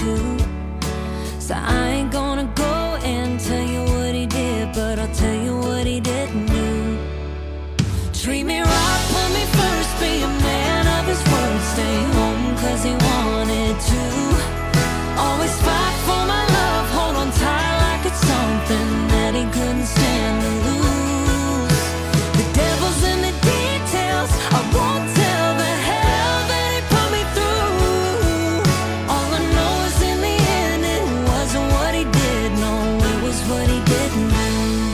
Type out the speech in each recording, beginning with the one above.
too. So I ain't gonna go and tell you what he did, but I'll tell you what he didn't do. Treat me right, put me first, be a man of his word, stay home cause he wanted to. Always fight for my love, hold on tight like it's something that he couldn't stand to lose. The devil's in the details, I won't tell the hell that he put me through. All I know is in the end it wasn't what he did, no, it was what he didn't do.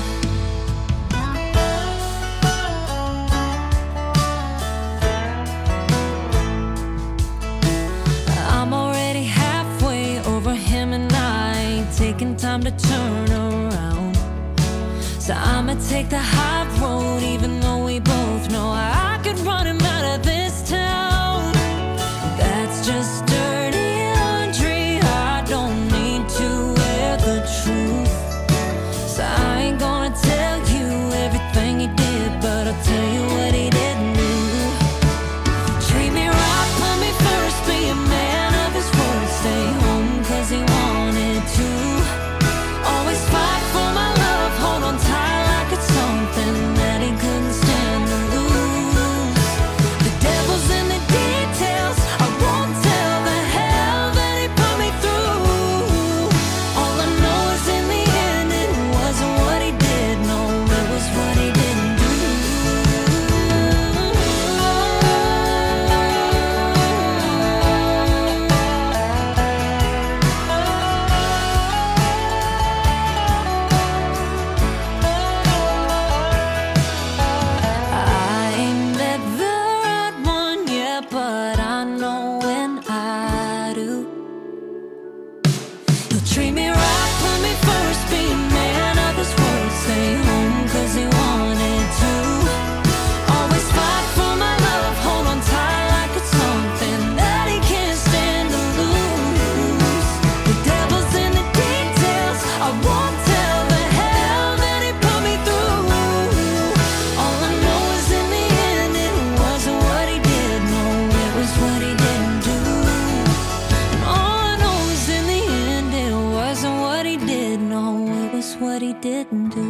I'm already halfway over him and I ain't taking time to turn around. So I'ma take the high road even though we both know I could run him out of this town. That's just dirty laundry, I don't need to wear the truth. So I ain't gonna tell you everything he did, but I'll tell you what he didn't do. Treat me right, put me first, be a man of his word, stay home cause he wanted to. Always fight for my love, hold on tight like it's something that he couldn't stand to lose. The devil's in the details, I won't tell the hell that he put me through. All I know is in the end it wasn't what he did, no, it was what he didn't do. I ain't met the right one yet, but I know when I do. He'll treat me right, put me first, be a man of his word, stay home cause he wanted to. Always fight for my love, hold on tight like it's something that he can't stand to lose. The devil's in the details, I won't tell the hell that he put me through. All I know is in the end it wasn't what he did, no, it was what he didn't do. And all I know is in the end it wasn't what he did, no, it was what he didn't do.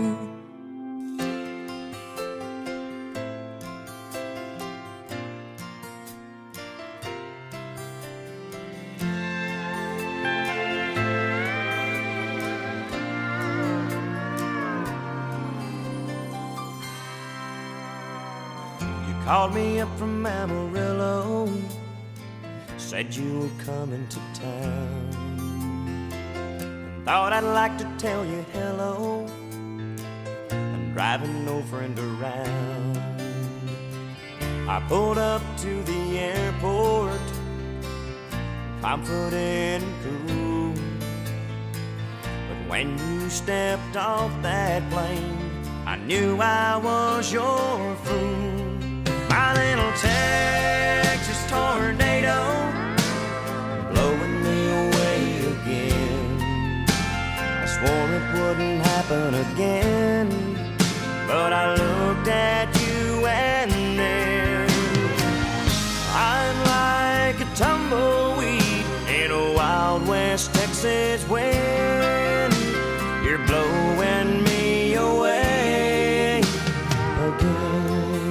You called me up from Amarillo, said you were coming to town. Thought I'd like to tell you hello, I'm driving no friend around. I pulled up to the airport, confident and cool. But when you stepped off that plane, I knew I was your fool. My little Texas tornado, blowing me away again. I swore it wouldn't happen again, but I looked at you and then I'm like a tumbleweed in a Wild West Texas wind. You're blowing me away again.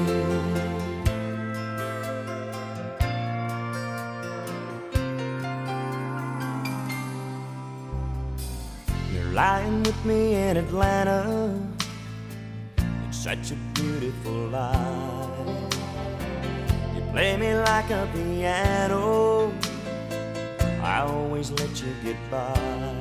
You're lying with me in Atlanta, it's such a beautiful life. You play me like a piano, I always let you get by.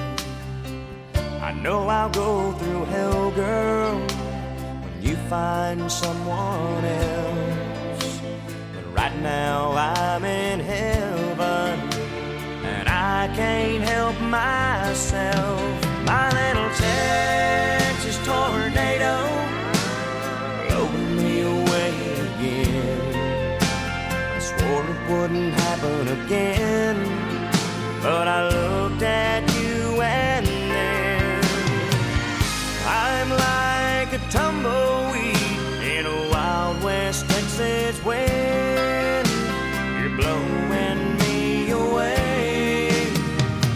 I know I'll go through hell, girl, when you find someone else. But right now I'm in heaven, and I can't help myself. My little Texas tornado, blowing me away again. I swore it wouldn't happen again, but I looked at you and then I'm like a tumbleweed in a Wild West Texas wind. You're blowing me away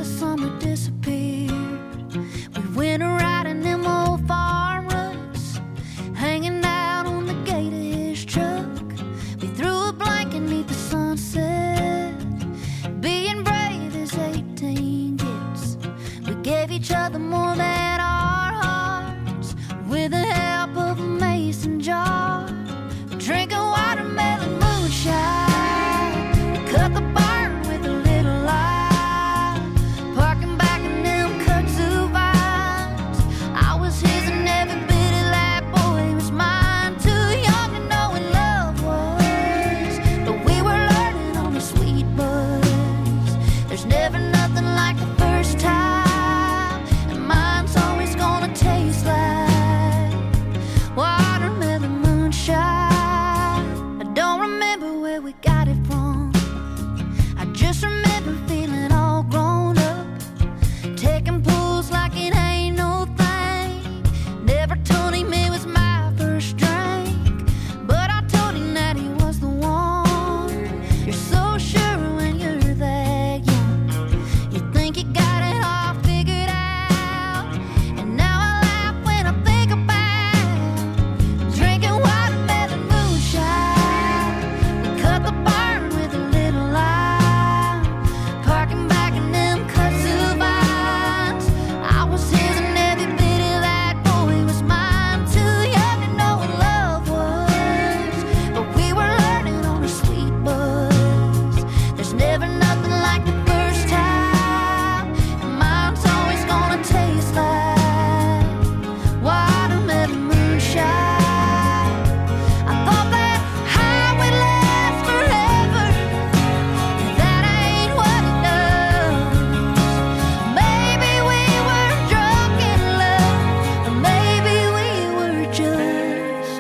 summer disappeared. We went riding them old farm ruts, hanging out on the gate of his truck. We threw a blanket beneath the sunset, being brave as 18 gets. We gave each other more than our hearts, with the help of a mason jar, drinking watermelon moonshine. We cut the barn with a little light, parking back in them kudzu vines. I was his and every bit of that boy was mine. Too young to know what love was, but we were learning on the sweet buzz. There's never nothing like the first time, and mine's always gonna taste like watermelon moonshine. I don't remember where we got it from, I just remember feeling all grown up, taking pulls like it ain't no thing. Never told him it was my first drink, but I told him that he was the one. You're so sure when you're that young, you think you got it all figured out. And now I laugh when I think about drinking watermelon moonshine. We cut the barn with a little light, parking back in them kudzu vines. I was his and every bit of that boy was mine. Too young to know what love was, but we were learning on a sweet buzz. There's never nothing like the first time, and mine's always gonna taste like watermelon moonshine. I thought that high would last forever, that ain't what it does. Maybe we were drunk in love, or maybe we were just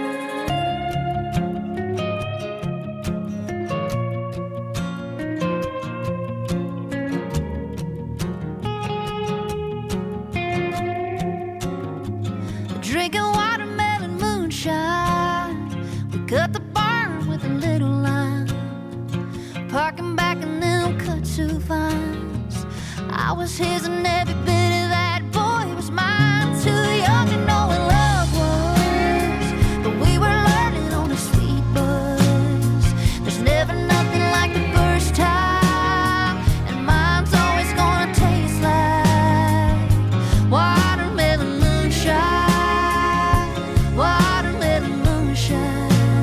drinking watermelon moonshine. We cut the barn with a little line, parking back in them kudzu vines. I was his and every bit of that boy was mine. Too young to know what love was, but we were learning on a sweet buzz. There's never nothing like the first time, and mine's always gonna taste like watermelon moonshine. Watermelon moonshine.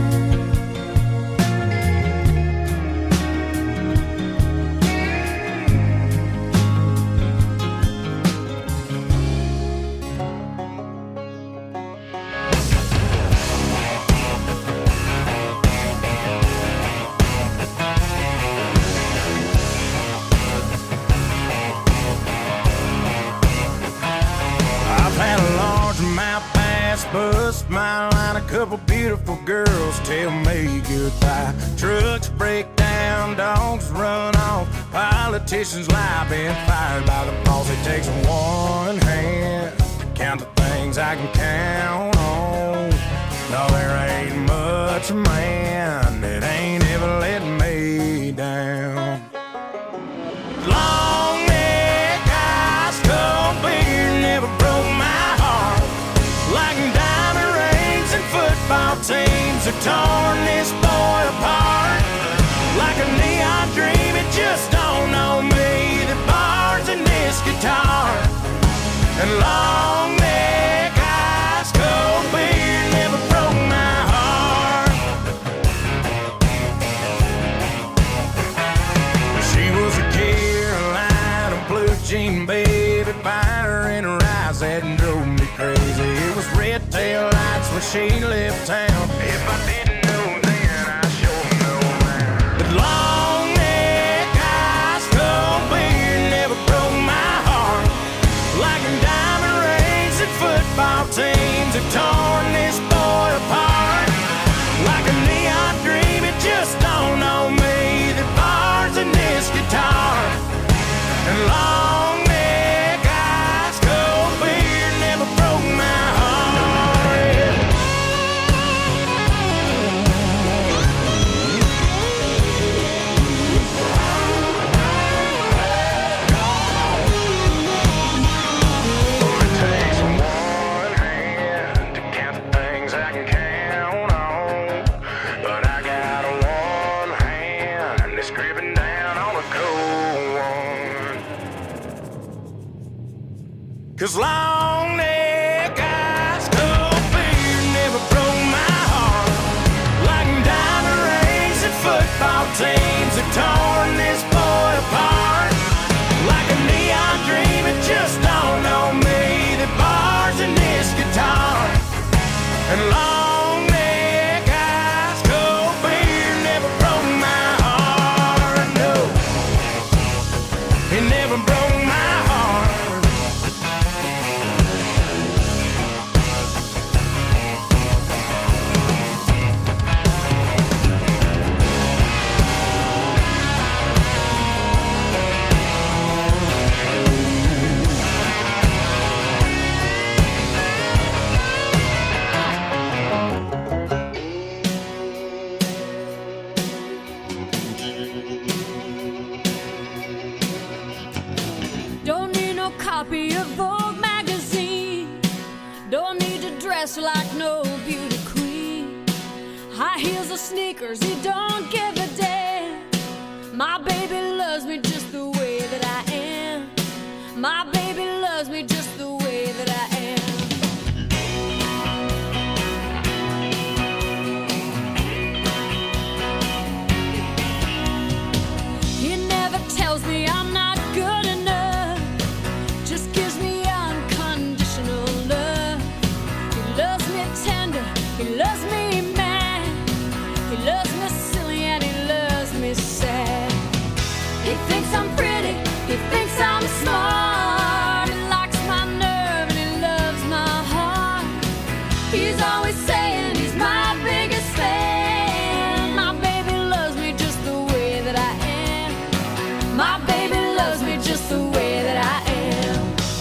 I've had a largemouth bass bust my line, a couple beautiful girls tell me goodbye. Trucks break down, dogs run off, politicians lie, been fired by the boss. It takes one hand to count the things I can count on. No, there ain't much man that ain't ever let me down. Long neck, ice cold beer never broke my heart, like diamond rings and football teams have torn this boy apart. Like a neon dream, it just don't know me, the bars in this guitar. And long neck, ice cold beer never broke my heart. She was a Carolina blue jean baby, fire in her eyes that drove me crazy. It was red tail lights when she left town. If I didn't know then, I sure know now. But long neck, ice cold beer never broke my heart, like diamond rings and football teams have torn this boy apart. Like a neon dream, it just don't know me, the bars in this guitar. And long neck, ice cold beer never broke my heart. 'Cause long neck eyes cold beer never broke my heart like diamond rings and football teams have torn this boy apart. Like a neon dream, it just dawned on me that bars in this guitar and long neck eyes cold beer never broke my heart. No, it never broke my heart. Don't need no copy of Vogue magazine. Don't need to dress like no beauty queen. High heels or sneakers, he don't give a damn. My baby loves me just the way that I am. My baby loves me just the way that I am. He never tells me I'm not good enough, just gives me unconditional love. He loves me tender, he loves me mad, he loves me silly and he loves me sad. He thinks I'm pretty, he thinks I'm smart, he likes my nerve and he loves my heart. He's always saying he's my biggest fan. My baby loves me just the way that I am. My baby loves me just the way that I am.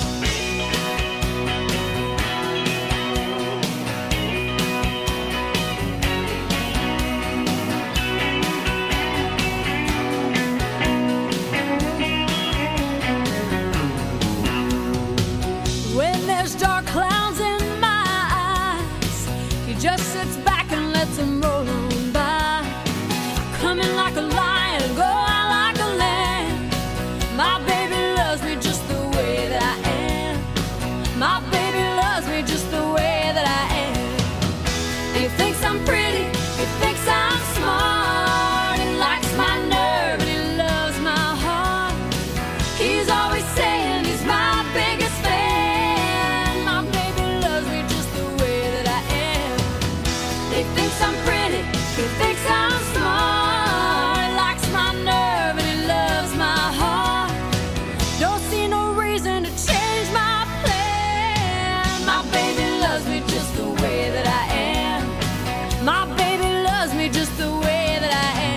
When there's dark clouds in my eyes, he just sits back and lets them roll on by. Come in like a lion, go out like a lamb. My baby loves me just the way that I am. My baby loves me just the way that I am. He thinks I'm pretty, he thinks I'm smart, he likes my nerve and he loves my heart. He's always saying he's my biggest fan. My baby loves me just the way that I am. He thinks I'm pretty, he thinks I'm smart, he likes my nerve and he loves my heart. Don't see no reason to change my plan. My baby loves me just the way that I am. My baby loves me just the way that I am.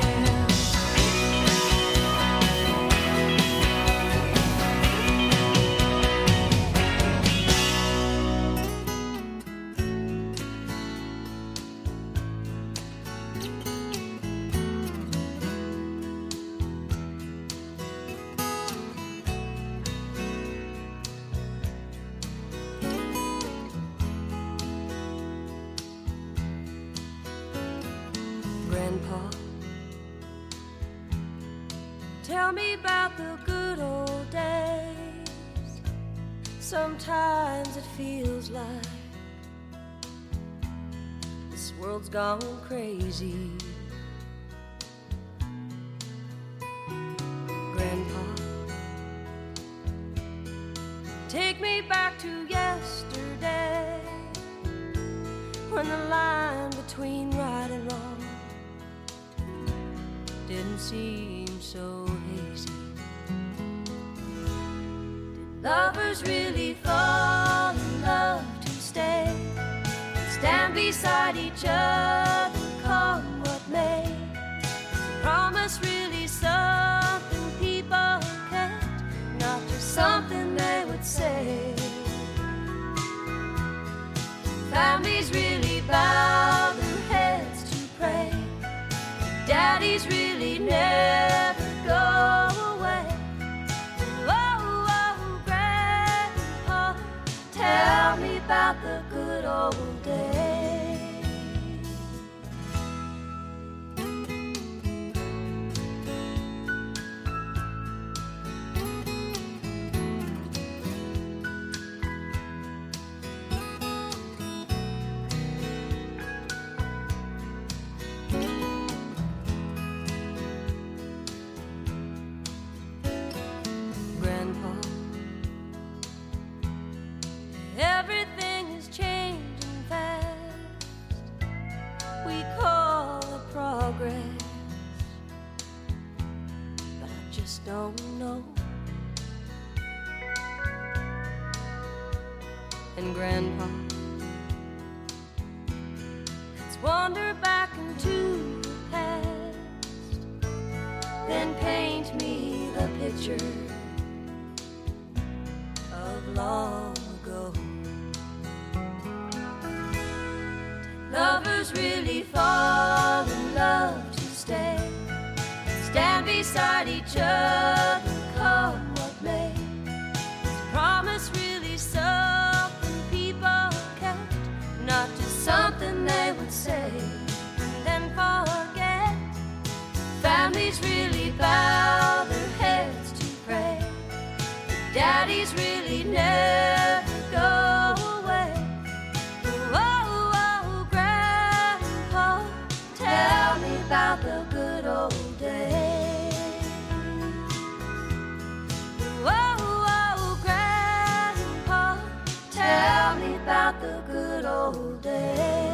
Grandpa, tell me about the good old days. Sometimes it feels like this world's gone crazy. Grandpa, take me back to yesterday, when the line between right and wrong didn't seem so hazy. Did lovers really fall in love to stay, stand beside each other, come what may? Is a promise really something people can't, not just something they would say? Families really bow their heads to pray, daddies really never go away. Oh, oh, Grandpa, tell me about the good old days. don't know. And Grandpa, let's wander back into the past, then paint me the picture of long ago. Did lovers really fall in love to stay, stand beside each other, come what may? Is promise really something people kept, not just something they would say and then forget? Families really bow their heads to pray, daddies really never go away. Oh, oh, Grandpa, tell me about the good old days. Oh, oh, Grandpa, tell me about the good old days.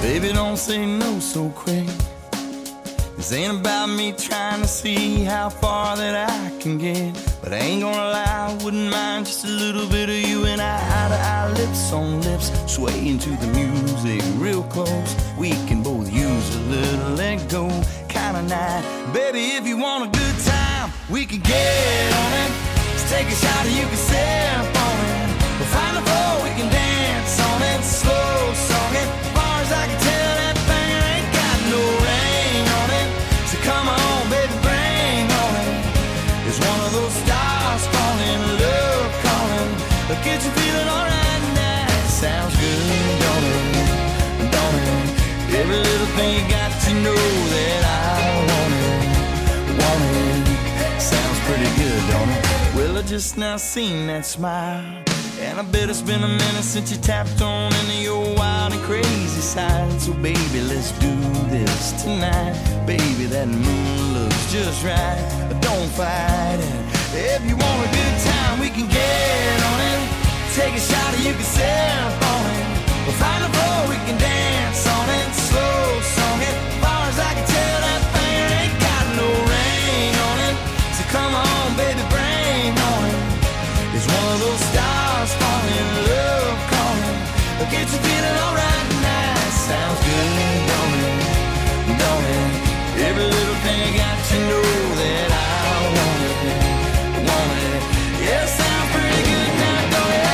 Baby, don't say no so quick. This ain't about me trying to see how far that I can get. But I ain't gonna lie, I wouldn't mind just a little bit of you and I, eye to eye, lips on lips, swaying to the music real close. We can both use a little let go kind of night. Baby, if you want a good time, we can get on it. Let's take a shot and you can sip on it. We'll find a floor, we can dance on it. Slow song it, as far as I can tell, that thing ain't got no ring on it. So come on, baby, bring on it. It's one of those stars falling, love calling. But get you feeling alright now. Sounds good, don't it? Don't it? Every little thing you got to know that I want it. Want it. Sounds pretty good, don't it? Well, I just now seen that smile, and I bet it's been a minute since you tapped on into your wild and crazy side. So baby, let's do this tonight. Baby, that moon looks just right, but don't fight it. If you want a good time, we can get on it. Take a shot and you can sip on it. We'll find a floor, we can dance on it. Slow song it, as far as I can tell, that thing ain't got no ring on it. So come on, baby, bring on it. It's one of those stars falling, love calling. Get you feeling alright now. Sounds good, don't it? Don't it? Every little thing got to know that I want it. Want it? Yeah, sounds pretty good now, don't it?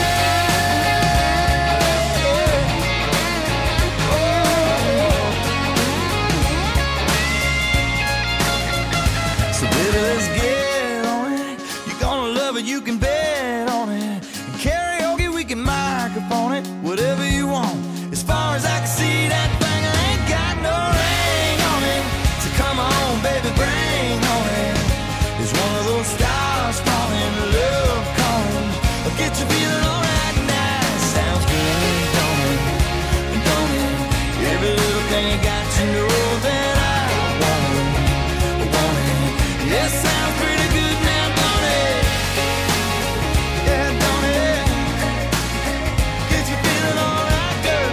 So baby, let's get on it. You're gonna love it, you can bet on it. And karaoke, we can microphone it. Whatever you want. As far as I can see, that thing ain't got no ring on it. So come on, baby, bring on it. It's one of those stars falling, love calling. Get you feeling alright now. Sounds good, don't it? Don't it? Every little thing you got to know that I want it. Want it? Yeah, sounds pretty good now, don't it? Yeah, don't it? Get you feeling alright, girl.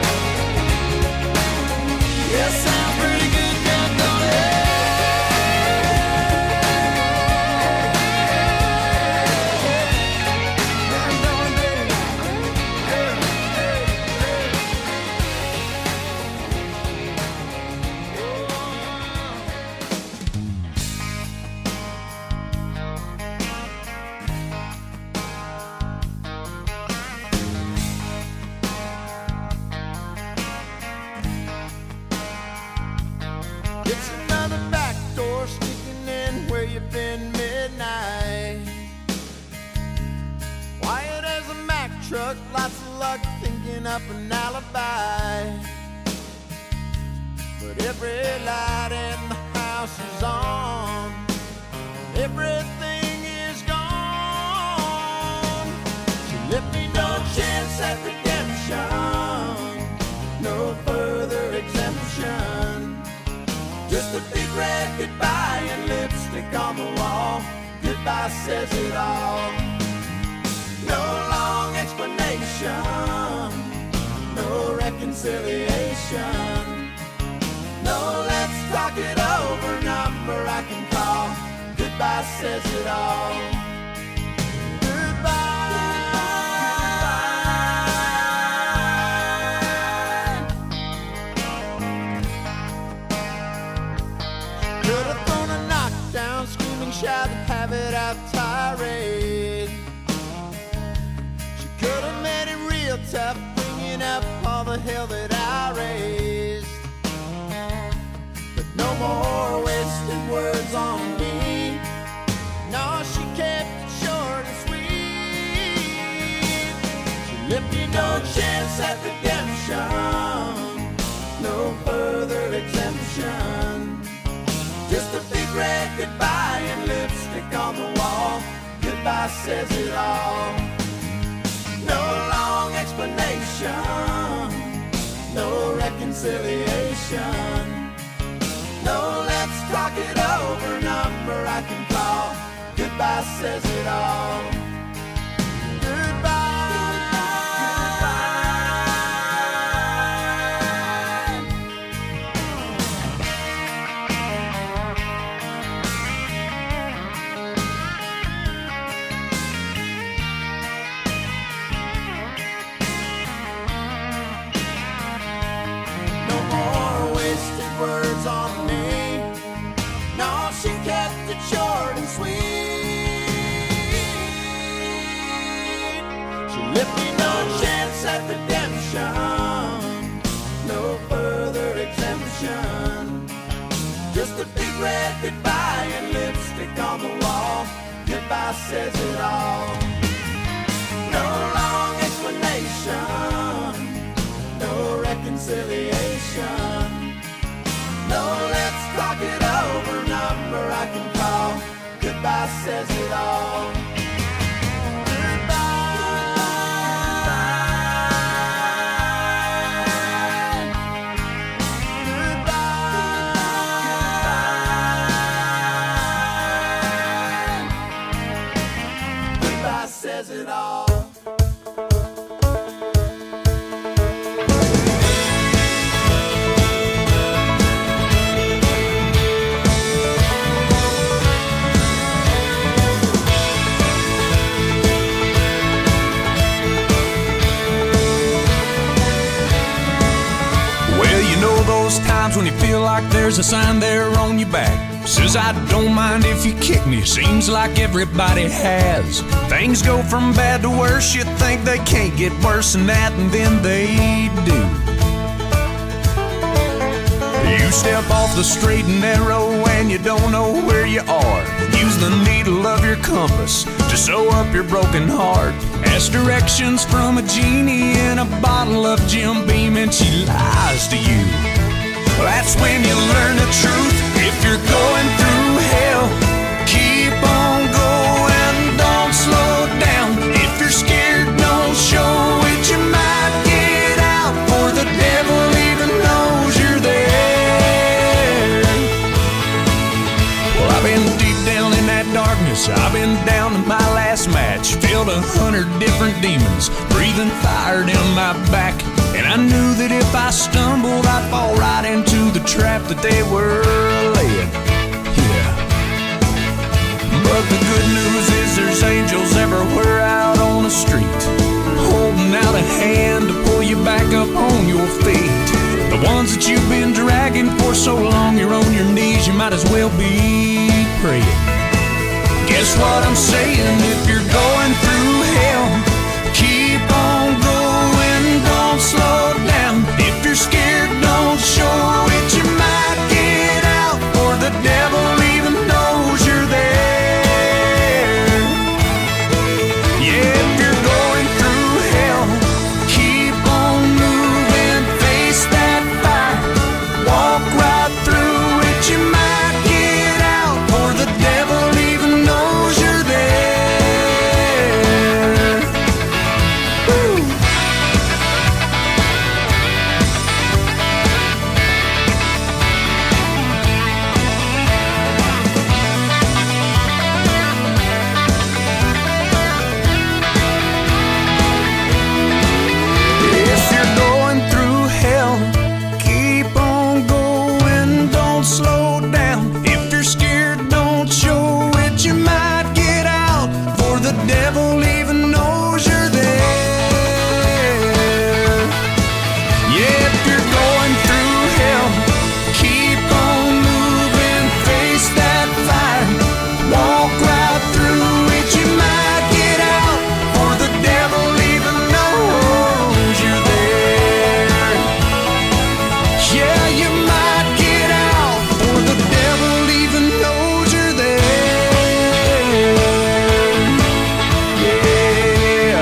Yeah, sounds pretty good now, don't it? It's another back door sneaking in where you've been midnight. Quiet as a Mack truck, lots of luck thinking up an alibi. But every light in the house is on. Everything is gone. She left me no chance at redemption. No further exemption. Just a big red goodbye and lipstick on the wall. Goodbye says it all. No long explanation. No reconciliation. No, let's talk it over. Number I can call. Goodbye says it all. Shout and have it out tirade. She could have made it real tough, bringing up all the hell that I raised. But no more wasted words on me. No, she kept it short and sweet. She left me no chance at redemption. No further exemption. Just a big red goodbye and lipstick on the wall. Goodbye says it all. No long explanation. No reconciliation. No, let's talk it over. Number I can call. Goodbye says it all. Goodbye. Goodbye. She left me no chance at redemption, no further exemption. Just a big red goodbye and lipstick on the wall. Goodbye says it all. No long explanation, no reconciliation. No, let's talk it over, number I can call. Goodbye says it all. Says it all. Well, you know those times when you feel like there's a sign there on your back. Says I don't mind if you kick me, seems like everybody has. Things go from bad to worse, you think they can't get worse than that, and then they do. You step off the straight and narrow and you don't know where you are. Use the needle of your compass to sew up your broken heart. Ask directions from a genie in a bottle of Jim Beam and she lies to you. That's when you learn the truth. If you're going through hell, keep on going, don't slow down. If you're scared, don't show it, you might get out, for the devil even knows you're there. Well, I've been deep down in that darkness, I've been down to my last match. Filled 100 different demons, breathing fire down my back. And I knew that if I stumbled, I'd fall right into the trap that they were laying. Yeah. But the good news is there's angels everywhere out on the street, holding out a hand to pull you back up on your feet. The ones that you've been dragging for so long, you're on your knees, you might as well be praying. Guess what I'm saying? If you're going through hell, keep on going, don't slow down. If you're scared, don't show it, you might get out, for the devil even knows you're there. Yeah, if you're going through hell, keep on moving, face that fire, walk right through it, you might get out, for the devil even knows you're there. Woo. If you're going through hell, keep on going, don't slow down. If you're scared, don't show it, you might get out, for the devil even knows you're there. Yeah, if you're going through hell, keep on moving, face that fire, walk right through it, you might get out, for the devil even knows you're there. Yeah, you might get out, for the devil even knows you're there. Yeah.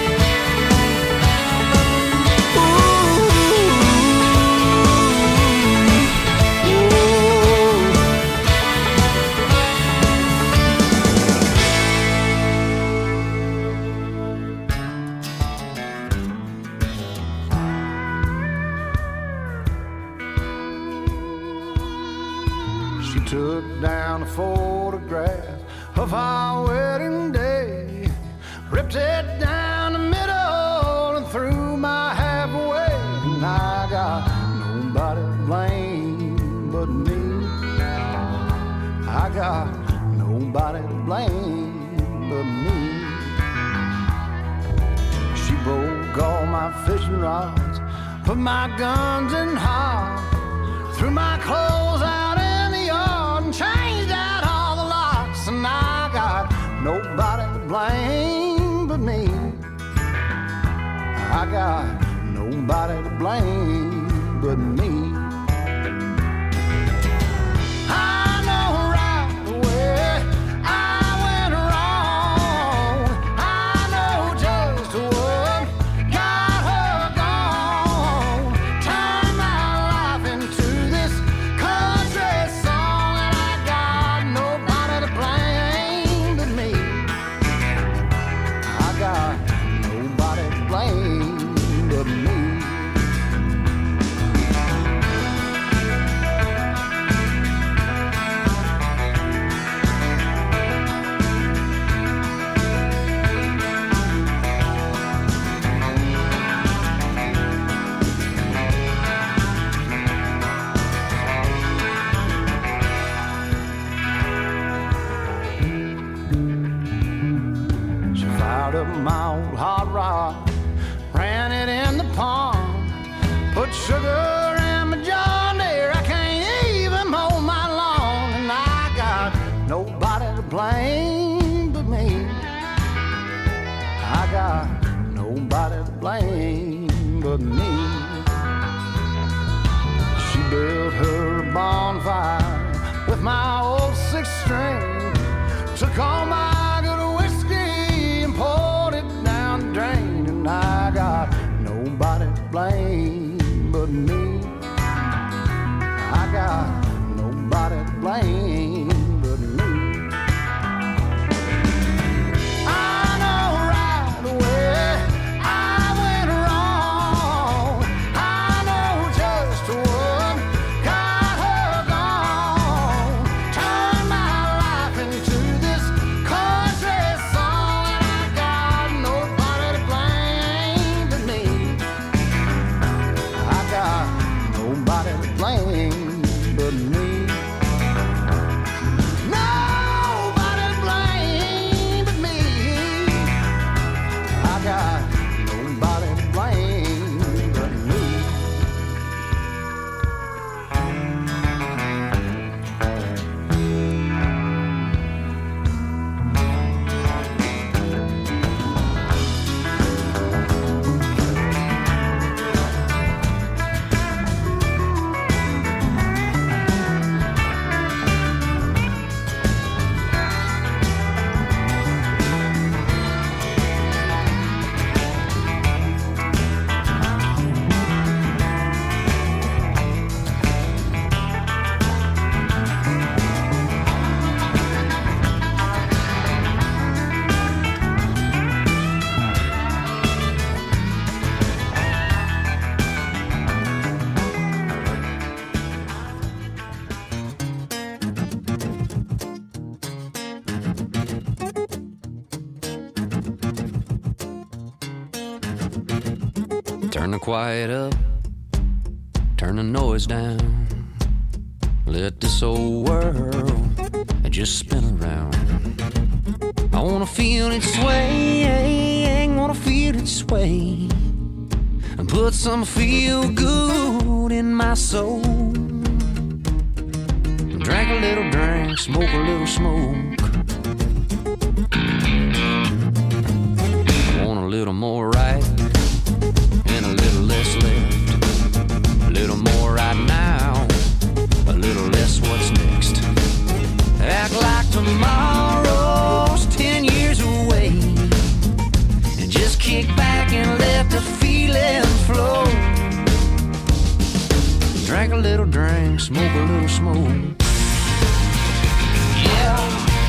She took down a photograph of our wedding day, ripped it down the middle and threw my half away. And I got nobody to blame but me. I got nobody to blame but me. She broke all my fishing rods, put my guns in hog, threw my clothes out in the yard and changed out all the locks. And I got nobody to blame but me. I got nobody to blame but me. I know right away I went wrong. I know just what got her gone. Turned my life into this country song, and I got nobody to blame but me. I got nobody to blame but me. She fired up my old hot rod, ran it in the pond, put sugar in my John Deere. I can't even mow my lawn, and I got nobody to blame but me. I got nobody to blame but me. She built her bonfire with my old six string, took all my good whiskey and poured it down the drain, and I got nobody to blame but me. I got nobody to blame but me. I know right away I went wrong. I know just what got her gone. Turned my life into this country song, and I got nobody to blame but me. I got nobody to blame but me. Nobody to blame but me. I got nobody to blame but me. Turn the quiet up, turn the noise down. Let this old world just spin around. I wanna feel it sway, wanna feel it sway, and put some feel good in my soul. Drink a little drink, smoke a little smoke. I want a little more right and a little less left. A little more right now, a little less what's next. Act like tomorrow's 10 years away, and just kick back and let the feeling flow. Drink a little drink, smoke a little smoke. Yeah.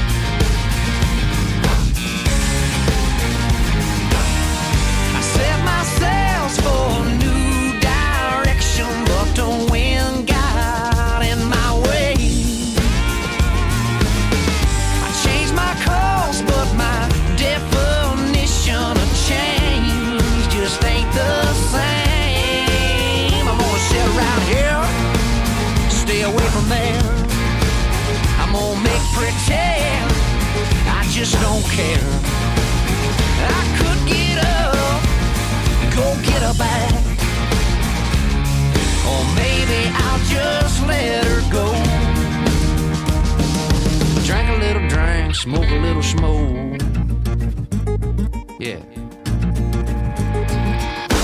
I set my sails for a new direction, but the wind got in my way. I changed my course, but my definition of change just ain't the same. I'm gonna sit around here, stay away from there. I'm gonna make pretend I just don't care. I could get up, go get her back, or maybe I'll just let her go. Drink a little drink, smoke a little smoke. Yeah.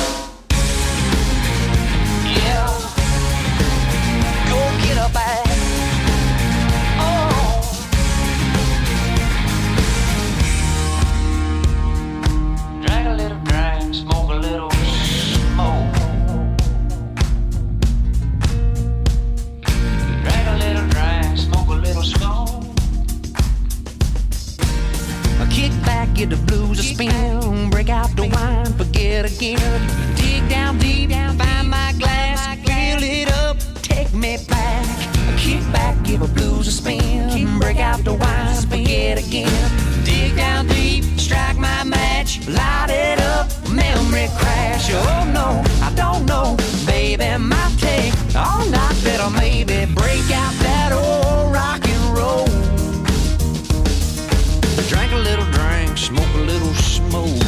again. Dig down deep, find my glass, fill it up, take me back. Kick back, give a blues a spin, break out the wine, forget again. Dig down deep, strike my match, light it up, memory crash. Oh no, I don't know, baby, might take all night, better maybe break out that old rock and roll. Drink a little drink, smoke a little smoke.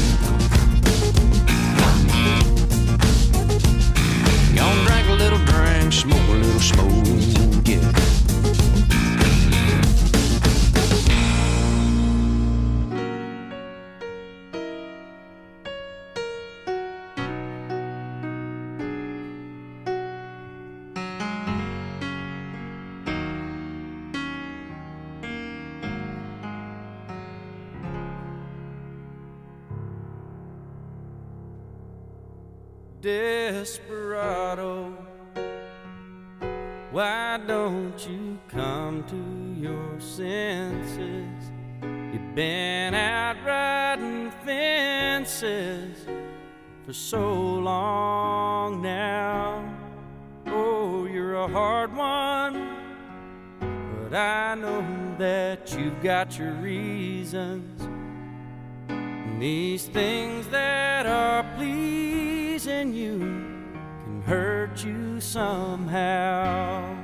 Gonna drink a little drink, smoke a little smoke, yeah. Desperado, why don't you come to your senses? You've been out riding fences for so long now. Oh, you're a hard one, but I know that you've got your reasons. And these things that are pleasing you can hurt you somehow.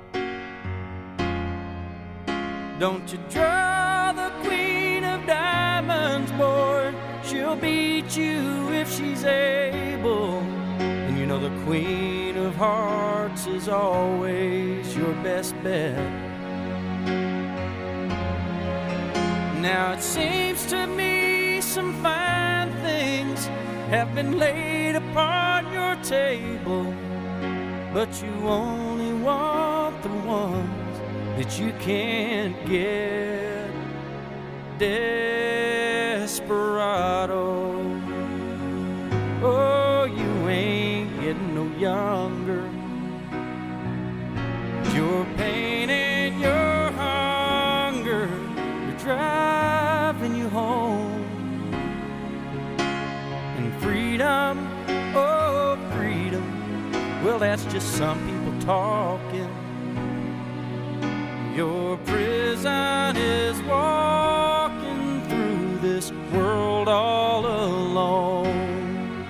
Don't you draw the queen of diamonds, boy. She'll beat you if she's able. And you know the queen of hearts is always your best bet. Now it seems to me some fine things have been laid upon your table, but you only want the ones that you can't get. Desperado, oh, you ain't getting no younger. Your pain and your hunger are driving you home. Freedom, oh freedom, well that's just some people talking. Your prison is walking through this world all alone.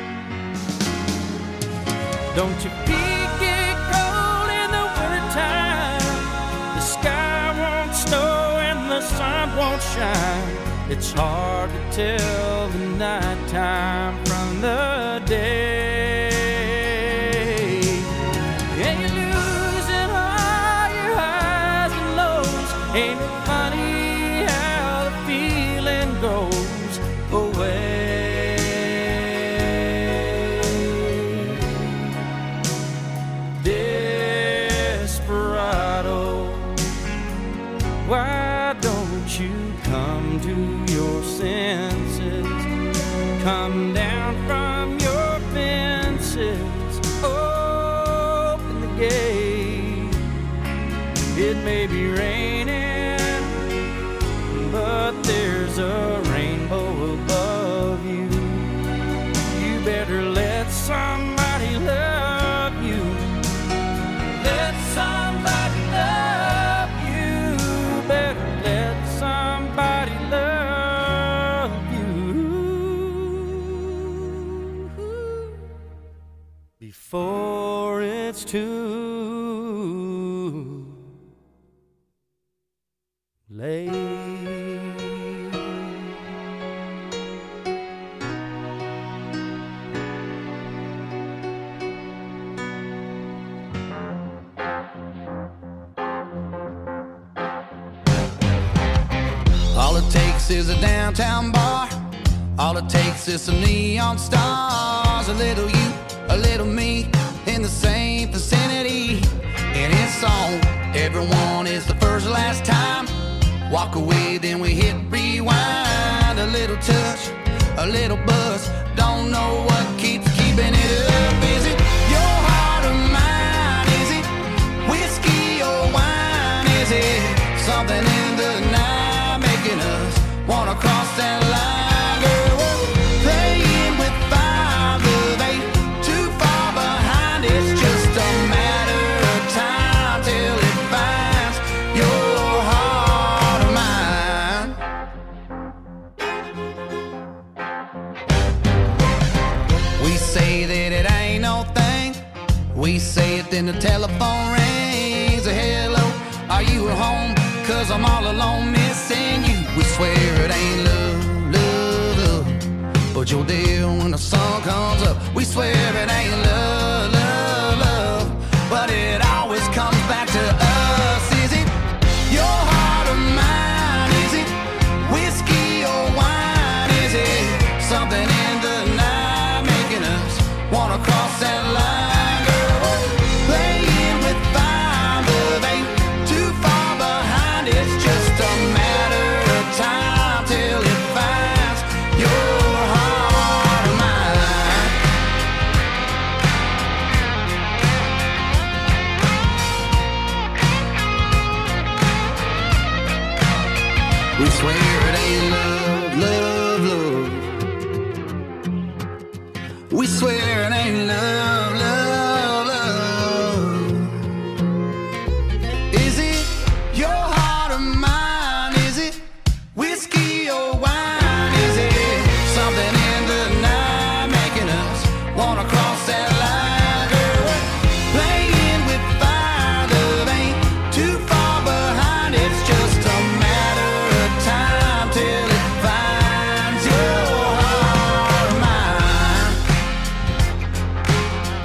Don't you peek it cold in the wintertime? The sky won't snow and the sun won't shine. It's hard to tell the nighttime from the day. And you're losing all your highs and lows. Ain't it funny how the feeling goes away? Desperado, why don't you come to your senses? Come down from your fences, open the gate. It may be raining, but there's a rainbow above you. You better let somebody love you. Let somebody love you. Better let somebody love you before it's too late. All it takes is a downtown bar. All it takes is some neon stars. A little you, a little me, in the same vicinity. And it's on. Everyone is the first last time. Walk away, then we hit rewind. A little touch, a little buzz. Don't know what keeps keeping it up. Is it your heart or mine? Is it whiskey or wine? Is it something in the night making us wanna cross that line? Girl, we're playing with fire. We say that it ain't no thing. We say it, then the telephone rings. Hello, are you at home? 'Cause I'm all alone missing you. We swear it ain't love, love, love, but you're there when the sun comes up. We swear it ain't love, love, love, but it always comes back to us. Is it your heart or mine? Is it whiskey or wine? Is it something in the night making us wanna cross that line? Girl, playing with fire, love ain't too far behind. It's just a matter of time till it finds your heart or mine. We swear it ain't love, love, love. We swear it ain't love, love, love. Is it your heart or mine? Is it whiskey or wine? Is it something in the night making us wanna cross that line? Girl, playing with fire, love ain't too far behind. It's just a matter of time till it finds your heart or mine.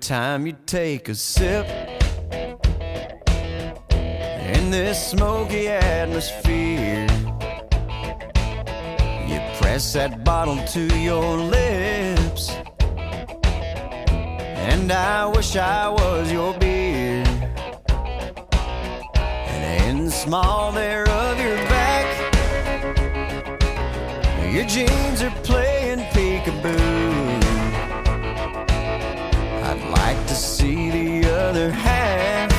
time you take a sip in this smoky atmosphere, you press that bottle to your lips, and I wish I was your beer. And in the small there of your back, your jeans are playing peekaboo. I'd like to see the other half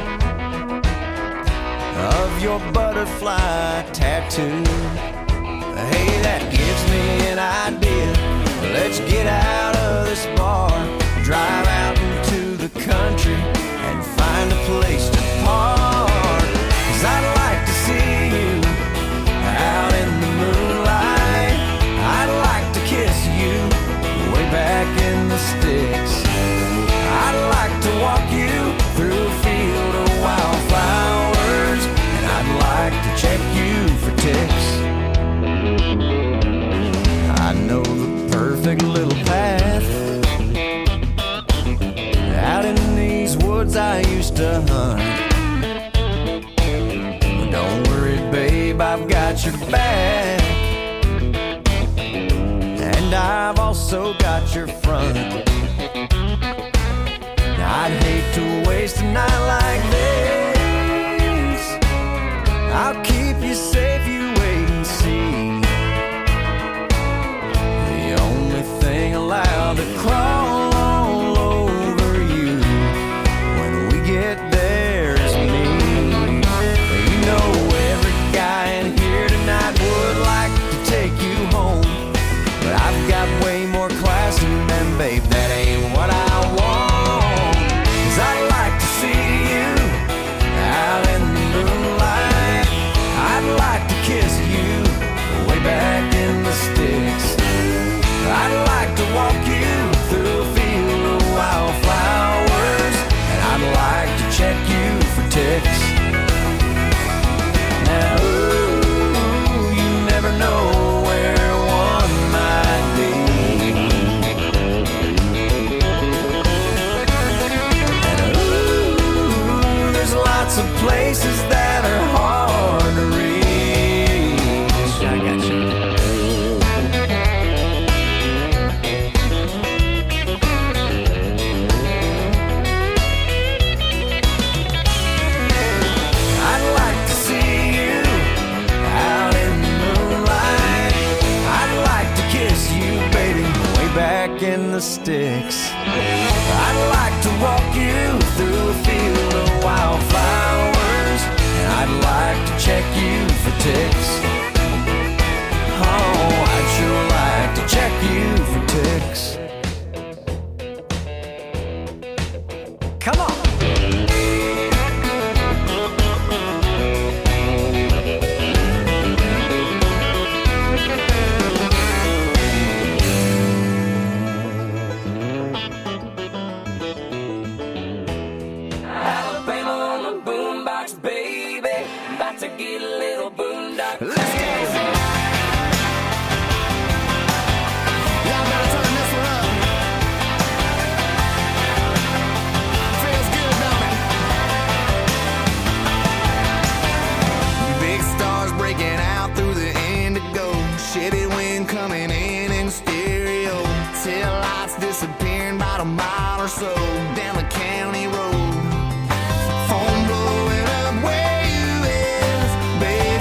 of your butterfly tattoo. Hey, that gives me an idea. Let's get out of this bar, drive out into the country and find a place to park. 'Cause I'd like to see you out in the moonlight. I'd like to kiss you way back in the sticks. I'd like to walk you through a field of wildflowers, and I'd like to check you for ticks. I know the perfect little path out in these woods I used to hunt. Don't worry, babe, I've got your back, and I've also got your front. I'd hate to waste a night like this. I'll keep you safe, you wait and see. The only thing allowed to crawl all over you when we get there is me. You know every guy in here tonight would like to take you home, but I've got way more class than them, babe, that ain't what I want. I'd like to see you out in the moonlight. I'd like to kiss you way back in the sticks. I'd like to walk you through a field of wildflowers, and I'd like to check you for ticks. Now, ooh, you never know where one might be. Lots of places that are hard to reach. I got you. I'd like to see you out in the moonlight. I'd like to kiss you, baby, way back in the sticks. I'd like to walk you through a field of wildflowers, and I'd like to check you for ticks. Oh, I'd sure like to check you for ticks. Come on! Disappearing about a mile or so down the county road. Phone blowing up where you is, baby.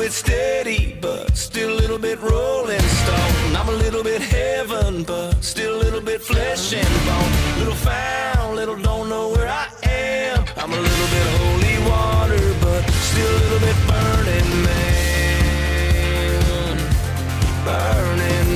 bit steady, but still a little bit rolling stone. I'm a little bit heaven, but still a little bit flesh and bone. Little found, little don't know where I am. I'm a little bit holy water, but still a little bit burning man. Burning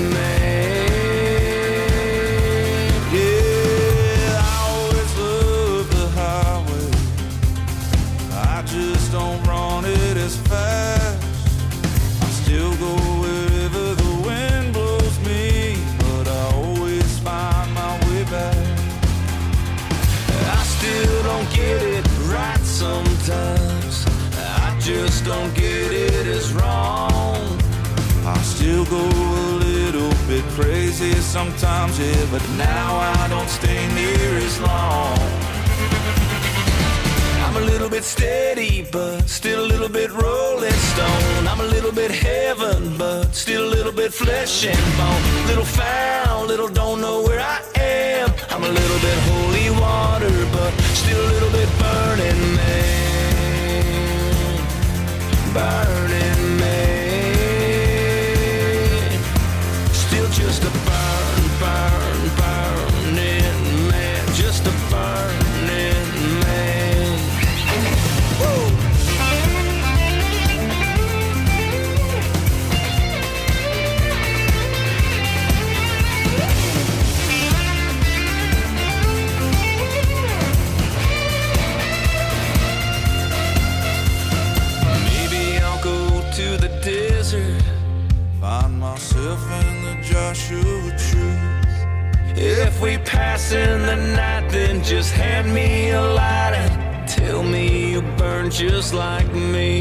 man. Yeah, I always love the highway. I just don't run it as fast. I still go wherever the wind blows me, but I always find my way back. I still don't get it right sometimes. I just don't get it as wrong. I still go a little bit crazy sometimes, yeah, but now I don't stay near as long. I'm a little bit steady, but still a little bit rolling stone. I'm a little bit heaven, but still a little bit flesh and bone. Little found, little don't know where I am. I'm a little bit holy water, but still a little bit burning man. Burning man. Still just a burning man. Just a burning man. Find myself in the Joshua tree. If we pass in the night, then just hand me a light and tell me you burn just like me.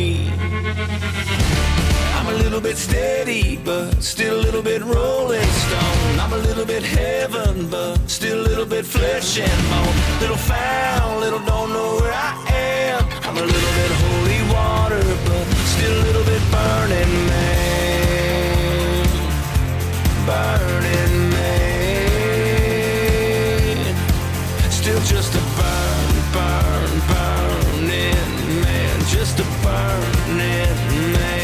I'm a little bit steady, but still a little bit rolling stone. I'm a little bit heaven, but still a little bit flesh and bone. Little found, little don't know where I am. I'm a little bit holy water, but still a little bit burning man. Burning man. Still just a burning man. Just a burning man.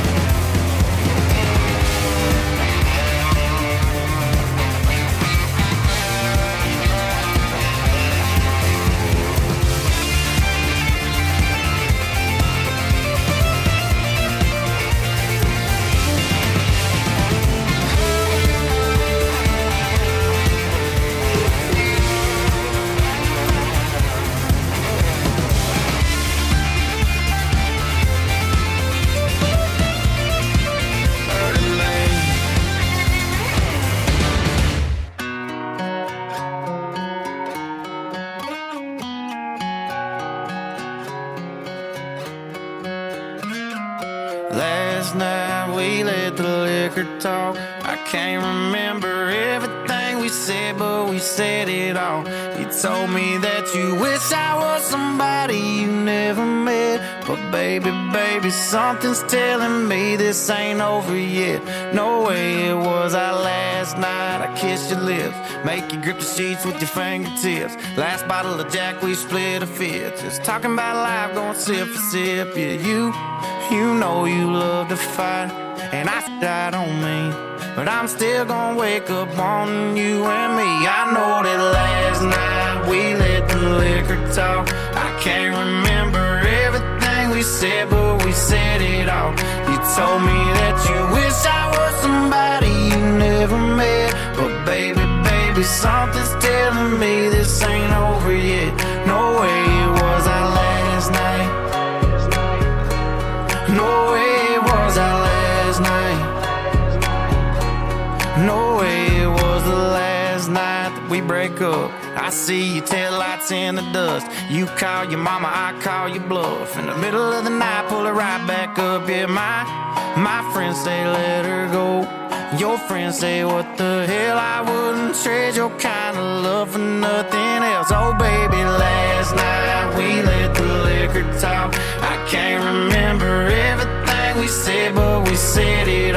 Last night we let the liquor talk. I can't remember everything we said, but we said it all. You told me that you wish I was somebody you never met. But baby, something's telling me this ain't over yet. No way it was our last night. I kissed your lips, make you grip the sheets with your fingertips. Last bottle of Jack, we split a fifth. Just talking about life, going sip for sip. Yeah, you know you love to fight, and I don't mean, but I'm still gonna wake up wanting you and me. I know that last night we let the liquor talk. I can't remember everything we said, but we said it all. You told me that you wish I was somebody you never met. But baby, something's telling me this ain't over yet. No way it was our last night. No way it was our last night. No way it was the last night that we break up. I see your taillights in the dust. You call your mama, I call your bluff. In the middle of the night, pull her right back up. Yeah, my friends say let her go. Your friends say what the hell, I wouldn't trade your kind of love for nothing else. Oh baby, last night we let the liquor talk. I can't remember everything we said, but we said it